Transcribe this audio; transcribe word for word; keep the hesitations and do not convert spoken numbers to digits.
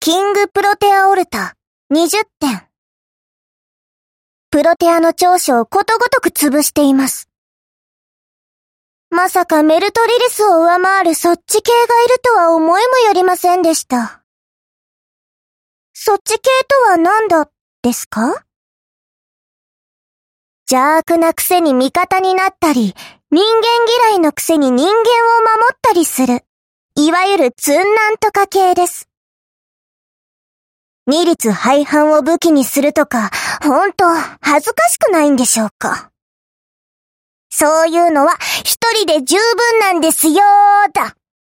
キングプロテアオルタにじゅってん。プロテアの長所をことごとく潰しています。まさかメルトリリスを上回るそっち系がいるとは思いもよりませんでした。そっち系とは何だですか？邪悪なくせに味方になったり、人間嫌いのくせに人間を守ったりする、いわゆるツンなんとか系です。二律背反を武器にするとか、ほんと恥ずかしくないんでしょうか。そういうのは一人で十分なんですよーだ。